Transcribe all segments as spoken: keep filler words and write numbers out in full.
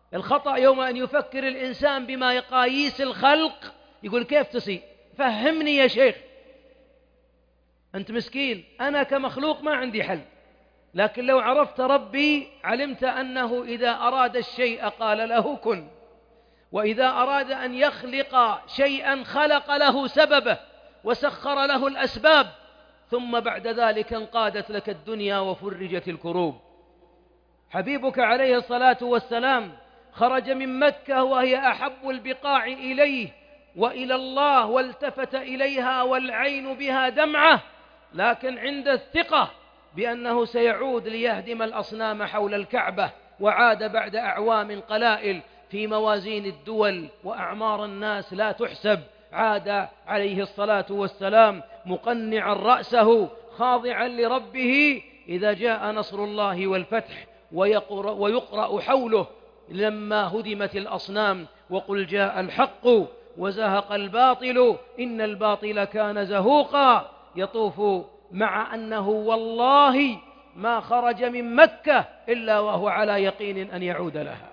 الخطأ يوم أن يفكر الإنسان بما يقاييس الخلق، يقول كيف تصير؟ فهمني يا شيخ، أنت مسكين، أنا كمخلوق ما عندي حل، لكن لو عرفت ربي علمت أنه إذا أراد الشيء قال له كن، وإذا أراد أن يخلق شيئا خلق له سببه وسخر له الأسباب، ثم بعد ذلك انقادت لك الدنيا وفرجت الكروب. حبيبك عليه الصلاة والسلام خرج من مكة وهي أحب البقاع إليه وإلى الله، والتفت إليها والعين بها دمعة، لكن عند الثقة بأنه سيعود ليهدم الأصنام حول الكعبة، وعاد بعد أعوام قلائل في موازين الدول وأعمار الناس لا تحسب، عاد عليه الصلاة والسلام مقنعا رأسه خاضعا لربه إذا جاء نصر الله والفتح، ويقرأ, ويقرأ حوله لما هدمت الأصنام وقل جاء الحق وزهق الباطل إن الباطل كان زهوقا، يطوف مع أنه والله ما خرج من مكة إلا وهو على يقين أن يعود لها.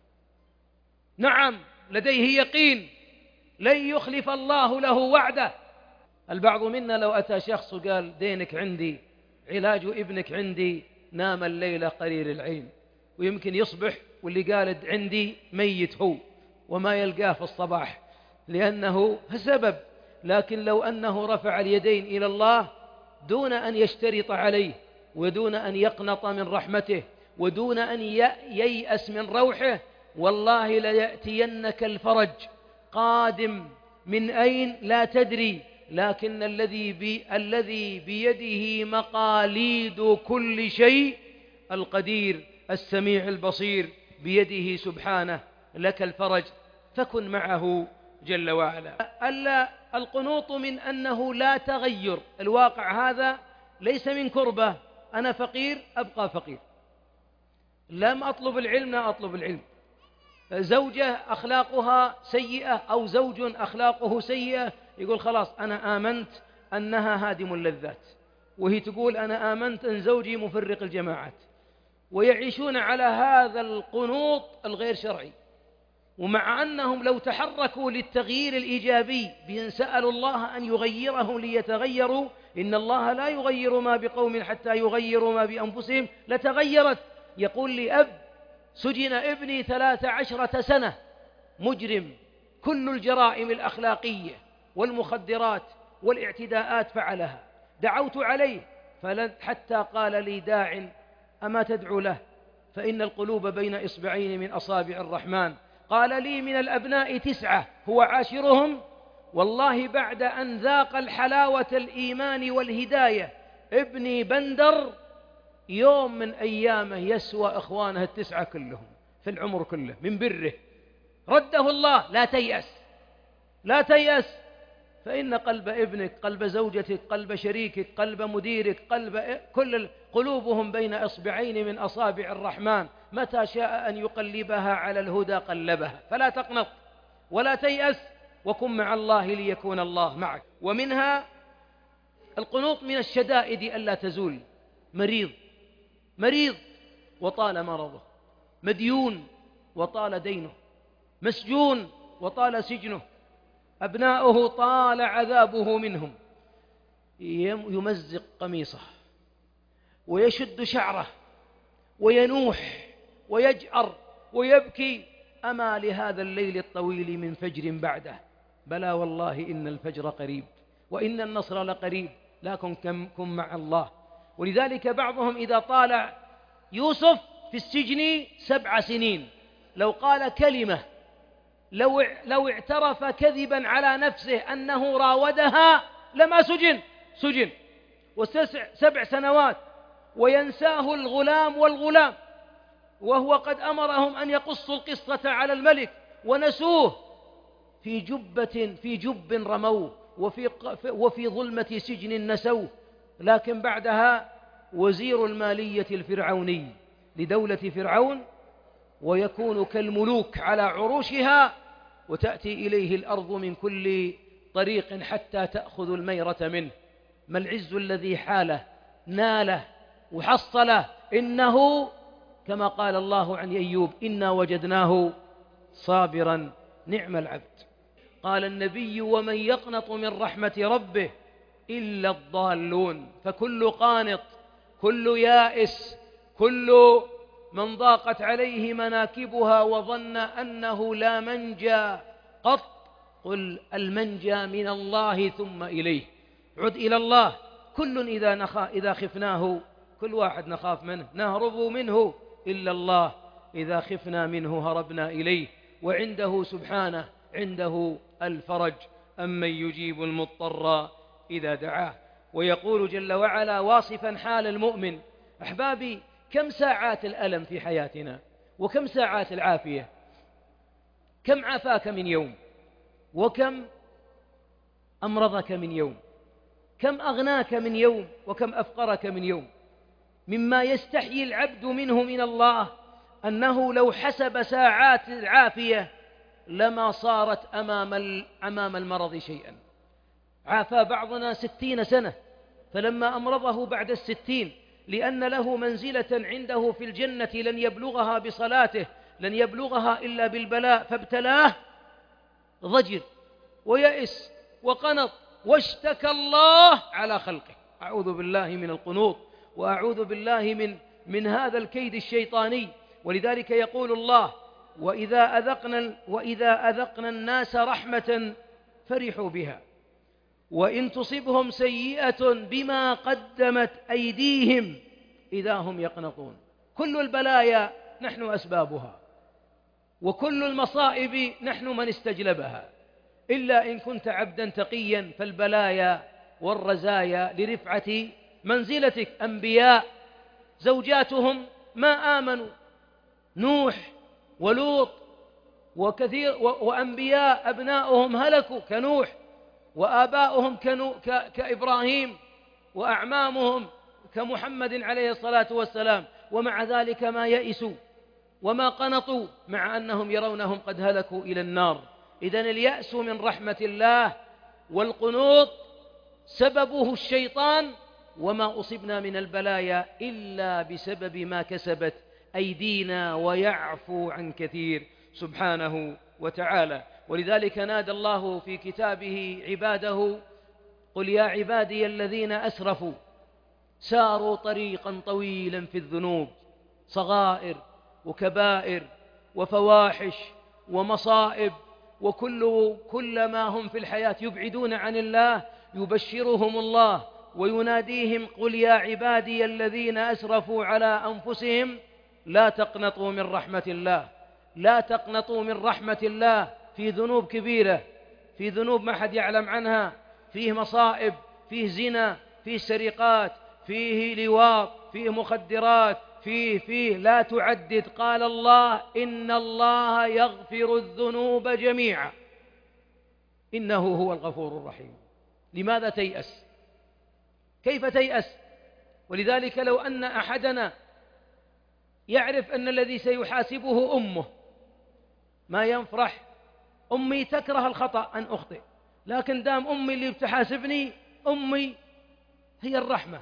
نعم لديه يقين لن يخلف الله له وعده. البعض منا لو أتى شخص وقال دينك عندي، علاج ابنك عندي، نام الليلة قرير العين، ويمكن يصبح واللي قالد عندي ميت هو وما يلقاه في الصباح لأنه سبب. لكن لو أنه رفع اليدين إلى الله دون أن يشترط عليه، ودون أن يقنط من رحمته، ودون أن ييأس من روحه، والله ليأتينك الفرج قادم من أين لا تدري، لكن الذي بي الذي بيده مقاليد كل شيء القدير السميع البصير بيده سبحانه لك الفرج، فكن معه جل وعلا. ألا القنوط من أنه لا تغير، الواقع هذا ليس من كربة، أنا فقير أبقى فقير، لم أطلب العلم لا أطلب العلم، زوجة أخلاقها سيئة أو زوج أخلاقه سيئة يقول خلاص أنا آمنت أنها هادم اللذات، وهي تقول أنا آمنت أن زوجي مفرق الجماعات، ويعيشون على هذا القنوط الغير شرعي. ومع أنهم لو تحركوا للتغيير الإيجابي بأن سألوا الله أن يغيرهم ليتغيروا، إن الله لا يغير ما بقوم حتى يغيروا ما بأنفسهم، لتغيرت. يقول لي أب سجن ابني ثلاث عشرة سنة مجرم، كل الجرائم الأخلاقية والمخدرات والاعتداءات فعلها، دعوت عليه حتى قال لي داع أما تدعو له فإن القلوب بين إصبعين من أصابع الرحمن. قال لي من الأبناء تسعة هو عاشرهم، والله بعد أن ذاق الحلاوة الإيمان والهداية ابني بندر يوم من أيامه يسوى إخوانه التسعة كلهم في العمر كله من بره، رده الله. لا تيأس لا تيأس، فإن قلب ابنك، قلب زوجتك، قلب شريكك، قلب مديرك، قلب كل قلوبهم بين إصبعين من أصابع الرحمن، متى شاء أن يقلبها على الهدى قلبها، فلا تقنط ولا تيأس، وكن مع الله ليكون الله معك. ومنها القنوط من الشدائد ألا تزول، مريض مريض وطال مرضه، مديون وطال دينه، مسجون وطال سجنه، أبناؤه طال عذابه منهم، يمزق قميصه ويشد شعره وينوح ويجأر ويبكي، أما لهذا الليل الطويل من فجر بعده؟ بلى والله إن الفجر قريب وإن النصر لقريب، لكن كن مع الله. ولذلك بعضهم إذا طالع يوسف في السجن سبع سنين لو قال كلمة، لو لو اعترف كذبا على نفسه أنه راودها لما سجن سجن وتسع سبع سنوات، وينساه الغلام والغلام، وهو قد أمرهم أن يقصوا القصة على الملك ونسوه في جبة في جب رموه، وفي وفي ظلمة سجن نسوه. لكن بعدها وزير المالية الفرعوني لدولة فرعون، ويكون كالملوك على عروشها، وتأتي إليه الأرض من كل طريق حتى تأخذ الميرة منه. ما العز الذي حاله ناله وحصله؟ إنه كما قال الله عن أيوب: إنا وجدناه صابرا نعم العبد. قال النبي: ومن يقنط من رحمة ربه إلا الضالون. فكل قانط، كل يائس، كل من ضاقت عليه مناكبها وظن أنه لا منجى قط، قل المنجى من الله ثم إليه. عد إلى الله. كل إذا, نخا إذا خفناه، كل واحد نخاف منه، نهرب منه، إلا الله إذا خفنا منه هربنا إليه، وعنده سبحانه عنده الفرج. أمن يجيب المضطر إذا دعاه. ويقول جل وعلا واصفا حال المؤمن: أحبابي، كم ساعات الألم في حياتنا، وكم ساعات العافية؟ كم عافاك من يوم، وكم أمرضك من يوم؟ كم أغناك من يوم، وكم أفقرك من يوم؟ مما يستحيي العبد منه من الله أنه لو حسب ساعات العافية لما صارت أمام أمام المرض شيئا. عافى بعضنا ستين سنة، فلما أمرضه بعد الستين، لأن له منزلة عنده في الجنة لن يبلغها بصلاته، لن يبلغها إلا بالبلاء، فابتلاه، ضجر ويأس وقنط واشتكى الله على خلقه. أعوذ بالله من القنوط، وأعوذ بالله من من هذا الكيد الشيطاني. ولذلك يقول الله: وإذا أذقنا, وإذا أذقنا الناس رحمة فرحوا بها، وإن تصبهم سيئة بما قدمت أيديهم إذا هم يقنطون. كل البلايا نحن أسبابها، وكل المصائب نحن من استجلبها، إلا إن كنت عبدا تقيا فالبلايا والرزايا لرفعة منزلتك. أنبياء زوجاتهم ما آمنوا، نوح ولوط وكثير، وأنبياء أبناؤهم هلكوا كنوح، وآباؤهم كإبراهيم، وأعمامهم كمحمد عليه الصلاة والسلام، ومع ذلك ما يئسوا وما قنطوا، مع أنهم يرونهم قد هلكوا إلى النار. إذن اليأس من رحمة الله، والقنوط سببه الشيطان، وما أصبنا من البلايا إلا بسبب ما كسبت أيدينا، ويعفو عن كثير سبحانه وتعالى. ولذلك نادى الله في كتابه عباده: قل يا عبادي الذين أسرفوا ساروا طريقا طويلا في الذنوب، صغائر وكبائر وفواحش ومصائب، وكل كل ما هم في الحياة يبعدون عن الله، يبشرهم الله ويناديهم: قل يا عبادي الذين أسرفوا على أنفسهم لا تقنطوا من رحمة الله، لا تقنطوا من رحمة الله. في ذنوب كبيرة، في ذنوب ما حد يعلم عنها، فيه مصائب، فيه زنا، فيه سرقات، فيه لواط، فيه مخدرات، فيه فيه لا تعدد. قال الله: إن الله يغفر الذنوب جميعا إنه هو الغفور الرحيم. لماذا تيأس؟ كيف تيأس؟ ولذلك لو أن أحدنا يعرف أن الذي سيحاسبه أمه، ما ينفرح. أمي تكره الخطأ أن أخطئ، لكن دام أمي اللي بتحاسبني، أمي هي الرحمة،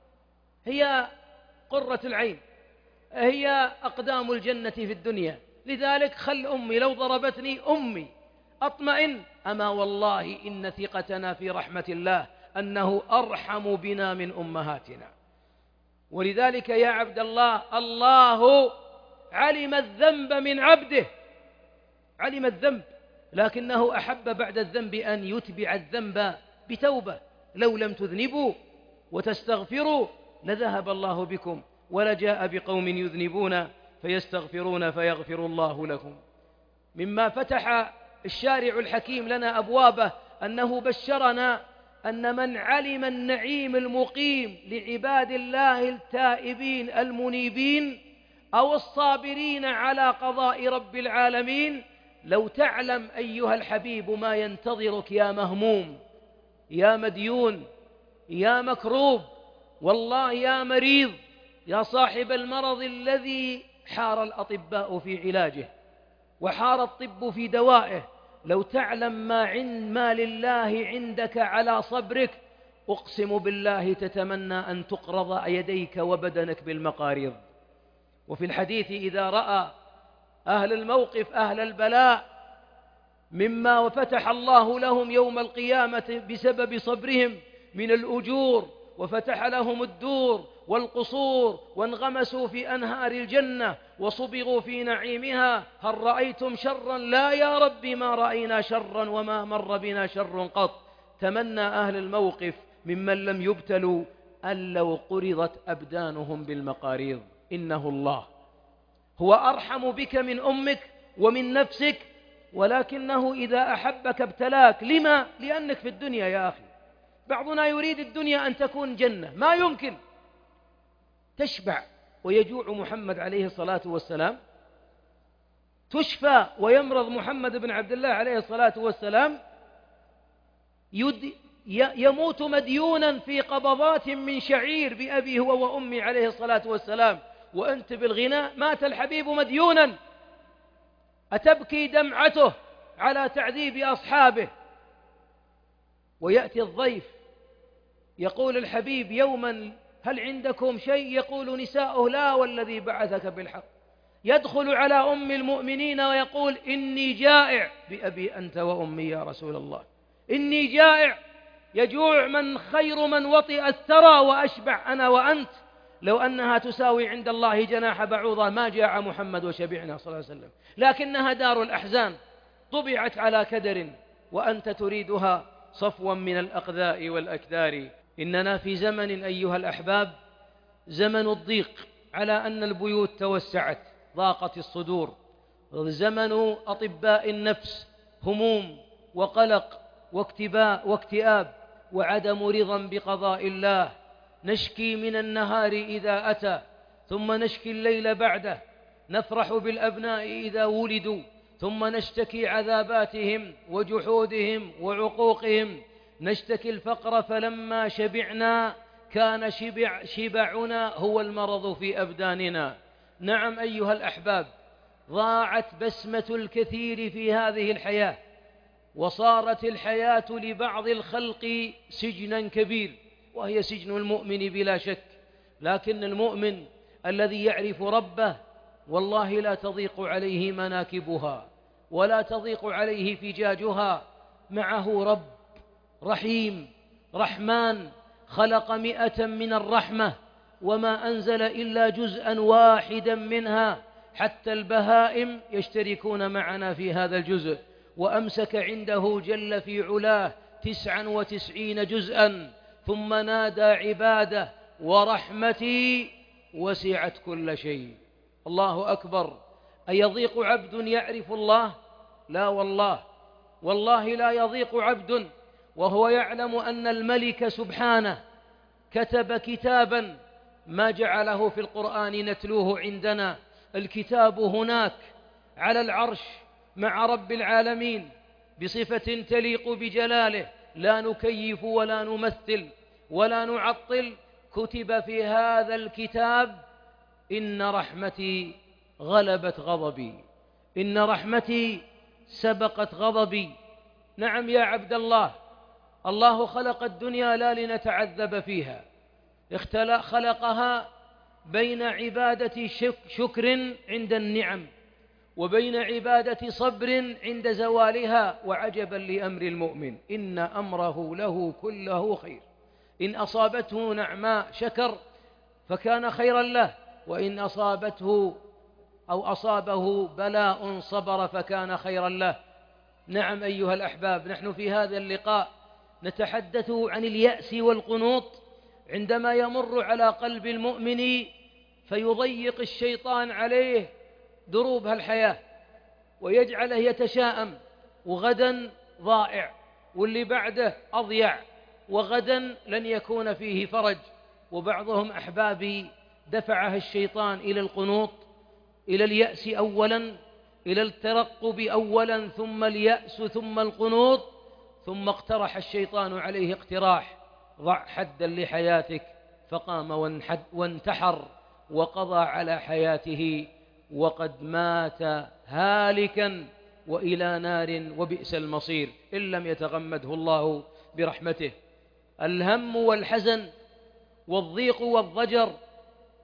هي قرة العين، هي أقدام الجنة في الدنيا. لذلك خل أمي لو ضربتني أمي أطمئن. أما والله إن ثقتنا في رحمة الله أنه أرحم بنا من أمهاتنا. ولذلك يا عبد الله، الله علم الذنب من عبده، علم الذنب، لكنه أحب بعد الذنب أن يتبع الذنب بتوبة. لو لم تذنبوا وتستغفروا لذهب الله بكم، ولجاء بقوم يذنبون فيستغفرون فيغفر الله لكم. مما فتح الشارع الحكيم لنا أبوابه أنه بشرنا أن من علم النعيم المقيم لعباد الله التائبين المنيبين أو الصابرين على قضاء رب العالمين، لو تعلم أيها الحبيب ما ينتظرك يا مهموم، يا مديون، يا مكروب، والله يا مريض، يا صاحب المرض الذي حار الأطباء في علاجه وحار الطب في دوائه، لو تعلم ما, عند ما لله عندك على صبرك، أقسم بالله تتمنى أن تقرض يديك وبدنك بالمقاريض. وفي الحديث إذا رأى أهل الموقف أهل البلاء مما فتح الله لهم يوم القيامة بسبب صبرهم من الأجور، وفتح لهم الدور والقصور، وانغمسوا في أنهار الجنة وصبغوا في نعيمها، هل رأيتم شرا؟ لا يا رب ما رأينا شرا وما مر بنا شر قط. تمنى أهل الموقف ممن لم يبتلوا أن لو قرضت أبدانهم بالمقاريض. إنه الله هو أرحم بك من أمك ومن نفسك، ولكنه إذا أحبك ابتلاك. لما؟ لأنك في الدنيا يا أخي. بعضنا يريد الدنيا أن تكون جنة، ما يمكن تشبع ويجوع محمد عليه الصلاة والسلام، تشفى ويمرض محمد بن عبد الله عليه الصلاة والسلام، يموت مديونا في قبضات من شعير بأبي هو وأمي عليه الصلاة والسلام، وأنت بالغناء. مات الحبيب مديونا، أتبكي دمعته على تعذيب أصحابه. ويأتي الضيف يقول الحبيب يوما هل عندكم شيء؟ يقول نساؤه لا والذي بعثك بالحق. يدخل على أم المؤمنين ويقول إني جائع بأبي أنت وأمي يا رسول الله، إني جائع. يجوع من خير من وطئ الثرى وأشبع أنا وأنت. لو أنها تساوي عند الله جناح بعوضة ما جاع محمد وشبعنا صلى الله عليه وسلم، لكنها دار الأحزان طبعت على كدر، وأنت تريدها صفوا من الأقذاء والأكدار. إننا في زمن أيها الأحباب زمن الضيق، على أن البيوت توسعت ضاقت الصدور، زمن أطباء النفس، هموم وقلق واكتباء واكتئاب وعدم رضا بقضاء الله. نشكي من النهار إذا أتى، ثم نشكي الليل بعده. نفرح بالأبناء إذا ولدوا، ثم نشتكي عذاباتهم وجحودهم وعقوقهم. نشتكي الفقر فلما شبعنا كان شبع شبعنا هو المرض في أبداننا. نعم أيها الأحباب، ضاعت بسمة الكثير في هذه الحياة، وصارت الحياة لبعض الخلق سجنا كبير، وهي سجن المؤمن بلا شك. لكن المؤمن الذي يعرف ربه والله لا تضيق عليه مناكبها ولا تضيق عليه فجاجها. معه رب رحيم رحمن، خلق مئة من الرحمة وما أنزل إلا جزءا واحدا منها، حتى البهائم يشتركون معنا في هذا الجزء. وأمسك عنده جل في علاه تسعا وتسعين جزءا، ثم نادى عباده ورحمتي وسعت كل شيء. الله أكبر. أيضيق عبد يعرف الله؟ لا والله، والله لا يضيق عبد وهو يعلم أن الملك سبحانه كتب كتابا ما جعله في القرآن نتلوه عندنا. الكتاب هناك على العرش مع رب العالمين بصفة تليق بجلاله، لا نكيف ولا نمثل ولا نعطل. كتب في هذا الكتاب إن رحمتي غلبت غضبي، إن رحمتي سبقت غضبي. نعم يا عبد الله، الله خلق الدنيا لا لنتعذب فيها، خلقها بين عبادة شكر عند النعم وبين عبادة صبر عند زوالها. وعجبا لأمر المؤمن إن أمره له كله خير، إن أصابته نعماء شكر فكان خيرا له، وإن أصابته أو أصابه بلاء صبر فكان خيرا له. نعم أيها الأحباب، نحن في هذا اللقاء نتحدث عن اليأس والقنوط عندما يمر على قلب المؤمن فيضيق الشيطان عليه دروب هالحياة ويجعله يتشاءم، وغدا ضائع، واللي بعده أضيع، وغدا لن يكون فيه فرج. وبعضهم أحبابي دفعه الشيطان إلى القنوط، إلى اليأس أولا، إلى الترقب أولا، ثم اليأس ثم القنوط، ثم اقترح الشيطان عليه اقتراح: ضع حدا لحياتك، فقام وانتحر وقضى على حياته وقد مات هالكا وإلى نار وبئس المصير إن لم يتغمده الله برحمته. الهم والحزن والضيق والضجر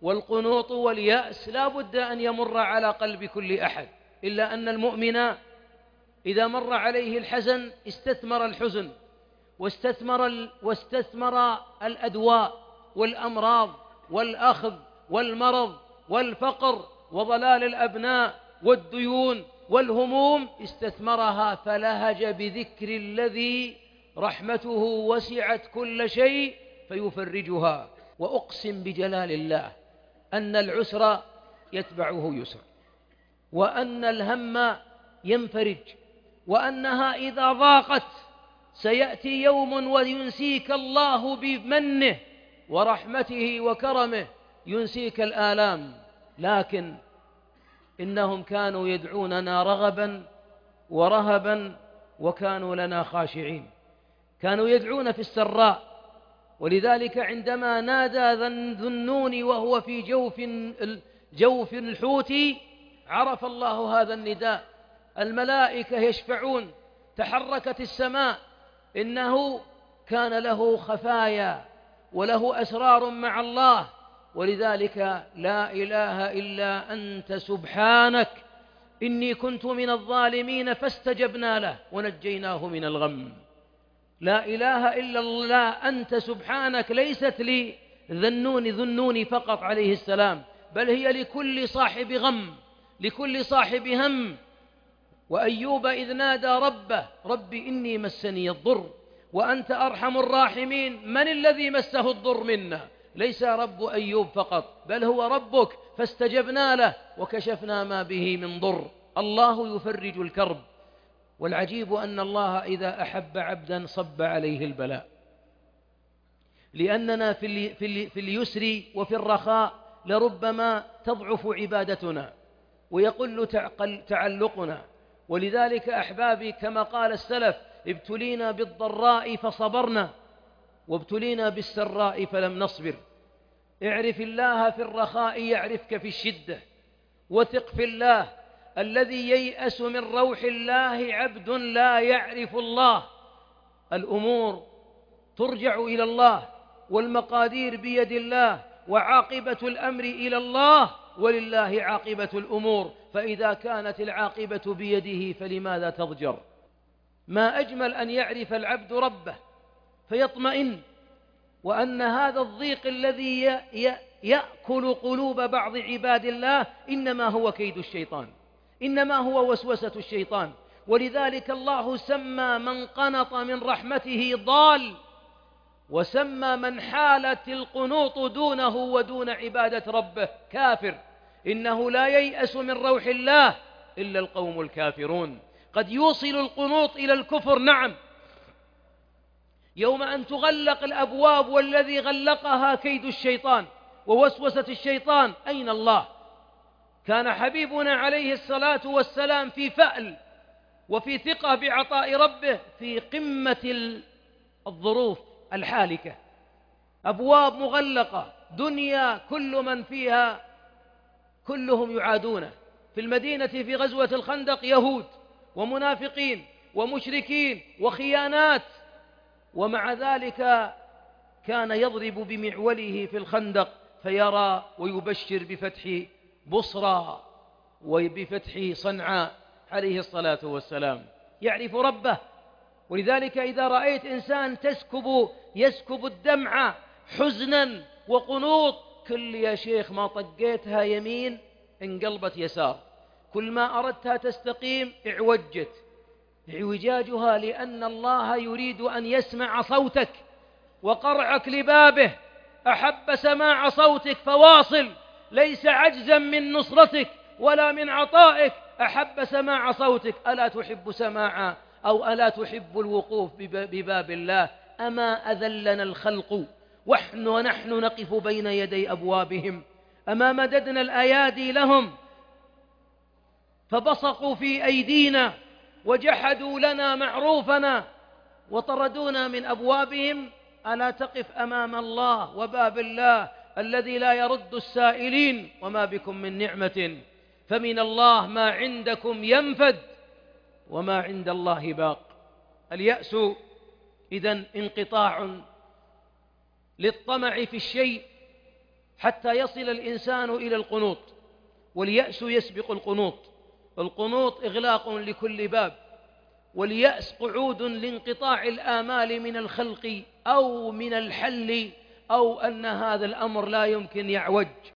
والقنوط واليأس لا بد أن يمر على قلب كل أحد، إلا أن المؤمن إذا مر عليه الحزن استثمر الحزن واستثمر, واستثمر الأدواء والأمراض والأخذ والمرض والفقر وضلال الأبناء والديون والهموم، استثمرها فلهج بذكر الذي رحمته وسعت كل شيء فيفرجها. وأقسم بجلال الله أن العسر يتبعه يسر، وأن الهم ينفرج، وأنها إذا ضاقت سيأتي يوم وينسيك الله بمنه ورحمته وكرمه، ينسيك الآلام. لكن إنهم كانوا يدعوننا رغبا ورهبا وكانوا لنا خاشعين، كانوا يدعون في السراء. ولذلك عندما نادى ذو النون وهو في جوف جوف الحوت عرف الله هذا النداء، الملائكة يشفعون، تحركت السماء، إنه كان له خفايا وله أسرار مع الله. ولذلك لا إله إلا أنت سبحانك إني كنت من الظالمين فاستجبنا له ونجيناه من الغم. لا إله إلا الله أنت سبحانك ليست لذنون ذنون فقط عليه السلام، بل هي لكل صاحب غم، لكل صاحب هم. وأيوب إذ نادى ربه رب إني مسني الضر وأنت أرحم الراحمين، من الذي مسه الضر منا؟ ليس رب أيوب فقط، بل هو ربك، فاستجبنا له وكشفنا ما به من ضر. الله يفرج الكرب. والعجيب أن الله إذا أحب عبدا صب عليه البلاء، لأننا في اليسر وفي الرخاء لربما تضعف عبادتنا ويقل تعلقنا. ولذلك أحبابي كما قال السلف ابتلينا بالضراء فصبرنا وابتلينا بالسراء فلم نصبر. اعرف الله في الرخاء يعرفك في الشدة، وثق في الله. الذي ييأس من روح الله عبد لا يعرف الله. الأمور ترجع إلى الله، والمقادير بيد الله، وعاقبة الأمر إلى الله، ولله عاقبة الأمور. فإذا كانت العاقبة بيده فلماذا تضجر؟ ما أجمل أن يعرف العبد ربه فيطمئن، وأن هذا الضيق الذي يأكل قلوب بعض عباد الله إنما هو كيد الشيطان، إنما هو وسوسة الشيطان. ولذلك الله سمى من قنط من رحمته ضال، وسمى من حالت القنوط دونه ودون عبادة ربه كافر. إنه لا ييأس من روح الله إلا القوم الكافرون. قد يوصل القنوط إلى الكفر، نعم، يوم أن تغلق الأبواب والذي غلقها كيد الشيطان ووسوسة الشيطان. أين الله؟ كان حبيبنا عليه الصلاة والسلام في فأل وفي ثقة بعطاء ربه في قمة الظروف الحالكة، أبواب مغلقة، دنيا كل من فيها كلهم يعادونه. في المدينة في غزوة الخندق يهود ومنافقين ومشركين وخيانات، ومع ذلك كان يضرب بمعوله في الخندق فيرى ويبشر بفتح بصرى وبفتح صنعاء عليه الصلاة والسلام. يعرف ربه. ولذلك إذا رأيت إنسان تسكب يسكب الدمع حزنا وقنوط، كل يا شيخ ما طقيتها يمين انقلبت يسار، كل ما أردتها تستقيم اعوجت. اعوجاجها لأن الله يريد أن يسمع صوتك وقرعك لبابه. أحب سماع صوتك فواصل، ليس عجزا من نصرتك ولا من عطائك، أحب سماع صوتك. ألا تحب سماع أو ألا تحب الوقوف بباب الله؟ أما أذلنا الخلق ونحن ونحن نقف بين يدي أبوابهم، أما مددنا الأيادي لهم فبصقوا في أيدينا وجحدوا لنا معروفنا وطردونا من أبوابهم. ألا تقف أمام الله وباب الله الذي لا يرد السائلين؟ وما بكم من نعمة فمن الله، ما عندكم ينفد وما عند الله باق. اليأس إذن انقطاع للطمع في الشيء حتى يصل الإنسان إلى القنوط، واليأس يسبق القنوط. القنوط إغلاق لكل باب، واليأس قعود لانقطاع الآمال من الخلق أو من الحل، أو أن هذا الأمر لا يمكن يعوج.